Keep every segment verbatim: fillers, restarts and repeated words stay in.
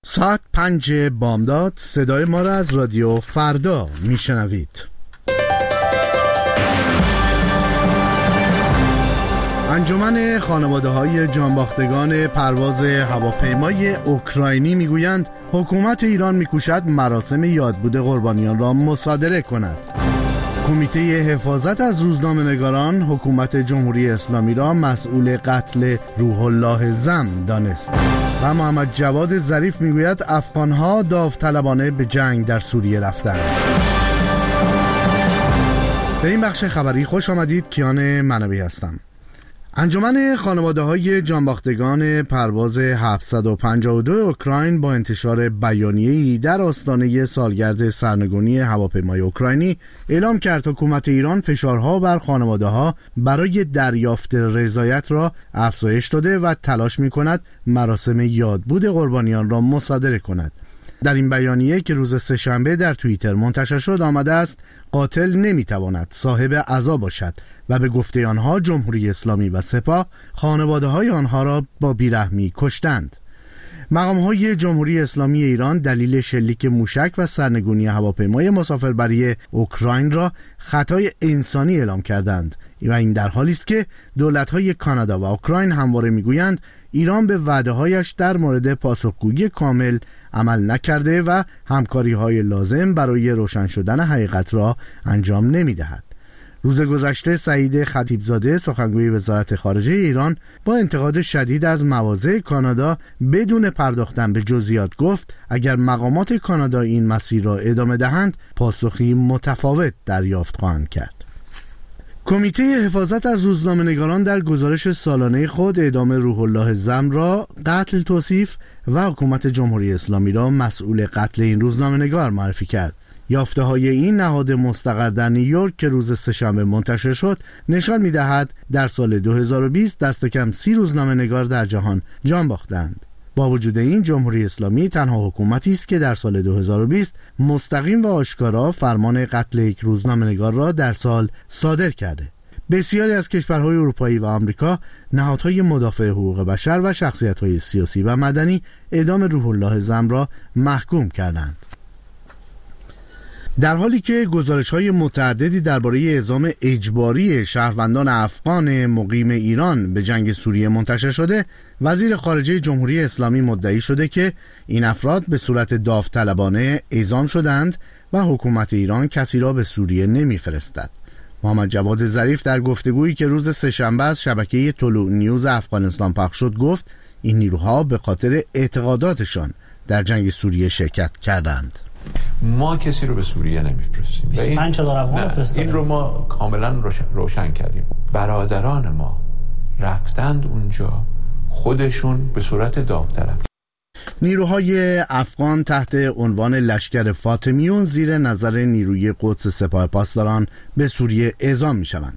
ساعت پنج بامداد صدای ما را از رادیو فردا میشنوید. انجمن خانواده‌های جانباختگان پرواز هواپیمای اوکراینی میگویند حکومت ایران میکوشد مراسم یادبود قربانیان را مصادره کند. کمیته حفاظت از روزنامه‌نگاران حکومت جمهوری اسلامی را مسئول قتل روح الله زم دانست. و محمد جواد ظریف میگوید افغان‌ها داوطلبانه به جنگ در سوریه رفتند. به این بخش خبری خوش آمدید. کیان منوی هستم. انجمن خانواده‌های جانباختگان پرواز هفتصد و پنجاه و دو اوکراین با انتشار بیانیه‌ای در آستانه سالگرد سرنگونی هواپیمای اوکراینی اعلام کرد حکومت ایران فشارها بر خانواده‌ها برای دریافت رضایت را افزایش داده و تلاش می‌کند مراسم یادبود قربانیان را مصادره کند. در این بیانیه که روز سه‌شنبه در توییتر منتشر شد آمده است قاتل نمیتواند صاحب عزا باشد و به گفته آنها جمهوری اسلامی و سپاه خانواده‌های آنها را با بیرحمی کشتند. مقام‌های جمهوری اسلامی ایران دلیل شلیک موشک و سرنگونی هواپیمای مسافربری اوکراین را خطای انسانی اعلام کردند و این در حالی است که دولت‌های کانادا و اوکراین همواره می‌گویند ایران به وعده‌هایش در مورد پاسخگویی کامل عمل نکرده و همکاری‌های لازم برای روشن شدن حقیقت را انجام نمی‌دهد. روز گذشته سعید خطیبزاده سخنگوی وزارت خارجه ایران با انتقاد شدید از مواضع کانادا بدون پرداختن به جزئیات گفت اگر مقامات کانادا این مسیر را ادامه دهند پاسخی متفاوت دریافت خواهند کرد. کمیته حفاظت از روزنامه‌نگاران در گزارش سالانه خود اعدام روح الله زم را قتل توصیف و حکومت جمهوری اسلامی را مسئول قتل این روزنامه‌نگار معرفی کرد. یافته‌های این نهاد مستقر در نیویورک که روز سه‌شنبه منتشر شد نشان می‌دهد در سال دو هزار و بیست دست کم سی روزنامه‌نگار در جهان جان باختند. با وجود این جمهوری اسلامی تنها حکومتی است که در سال دو هزار و بیست مستقیم و آشکارا فرمان قتل یک روزنامه‌نگار را در سال صادر کرده. بسیاری از کشورهای اروپایی و آمریکا نهادهای مدافع حقوق بشر و شخصیت‌های سیاسی و مدنی اعدام روح الله زم را محکوم کردند. در حالی که گزارش‌های متعددی درباره اعزام اجباری شهروندان افغان مقیم ایران به جنگ سوریه منتشر شده، وزیر خارجه جمهوری اسلامی مدعی شده که این افراد به صورت داوطلبانه اعزام شدند و حکومت ایران کسی را به سوریه نمی‌فرستد. محمد جواد ظریف در گفتگویی که روز سه‌شنبه از شبکه طلوع نیوز افغانستان پخش شد گفت این نیروها به خاطر اعتقاداتشان در جنگ سوریه شرکت کردند. ما کسی رو به سوریه نمیفرستیم. بیست و پنج هزار افغان فرستادیم. این رو ما کاملا روشن, روشن کردیم. برادران ما رفتند اونجا خودشون به صورت داوطلب. نیروهای افغان تحت عنوان لشکر فاطمیون زیر نظر نیروی قدس سپاه پاسداران به سوریه اعزام می شوند.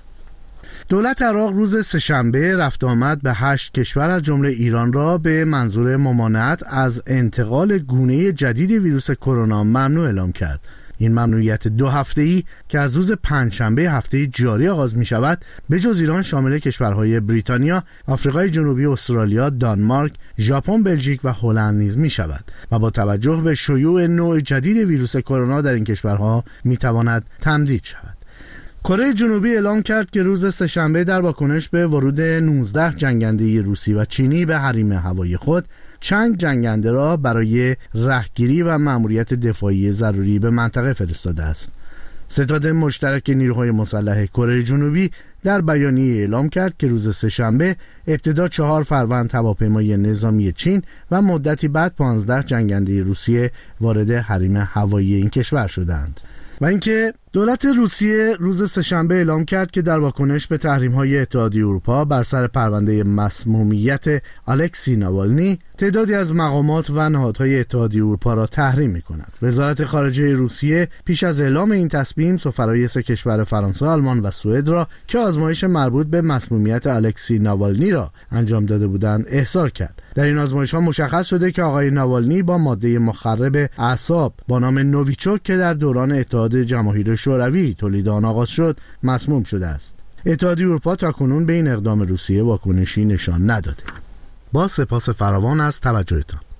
دولت عراق روز سه‌شنبه رفت آمد به هشت کشور از جمله ایران را به منظور ممانعت از انتقال گونه جدید ویروس کرونا ممنوع اعلام کرد. این ممنوعیت دو هفته‌ای که از روز پنجشنبه هفته جاری آغاز می شود به جز ایران شامل کشورهای بریتانیا، آفریقای جنوبی، استرالیا، دانمارک، ژاپن، بلژیک و هلند نیز می شود و با توجه به شیوع نوع جدید ویروس کرونا در این کشورها می تواند تمدید شود. کره جنوبی اعلام کرد که روز سه‌شنبه در واکنش به ورود نوزده جنگنده روسی و چینی به حریم هوایی خود چند جنگنده را برای رهگیری و مأموریت دفاعی ضروری به منطقه فرستاده است. ستاد مشترک نیروهای مسلح کره جنوبی در بیانیه اعلام کرد که روز سه‌شنبه ابتدا چهار فروند هواپیمای نظامی چین و مدتی بعد پانزده جنگنده روسیه وارد حریم هوایی این کشور شدند. و اینکه دولت روسیه روز سه‌شنبه اعلام کرد که در واکنش به تحریم‌های اتحادیه اروپا بر سر پرونده مسمومیت الکسی ناوالنی تعدادی از مقامات و نهادهای اتحادیه اروپا را تحریم می‌کند. وزارت خارجه روسیه پیش از اعلام این تصمیم سفرای سه کشور فرانسه، آلمان و سوئد را که آزمایش مربوط به مسمومیت الکسی ناوالنی را انجام داده بودند احضار کرد. در این آزمایش‌ها مشخص شده که آقای ناوالنی با ماده مخرب اعصاب با نام نوویچوک که در دوران اتحاد جماهیر شوروی تولید آن آغاز شد مسموم شده است. اتحادیه اروپا تاکنون به این اقدام روسیه واکنشی نشان نداده. با سپاس فراوان از توجهتان.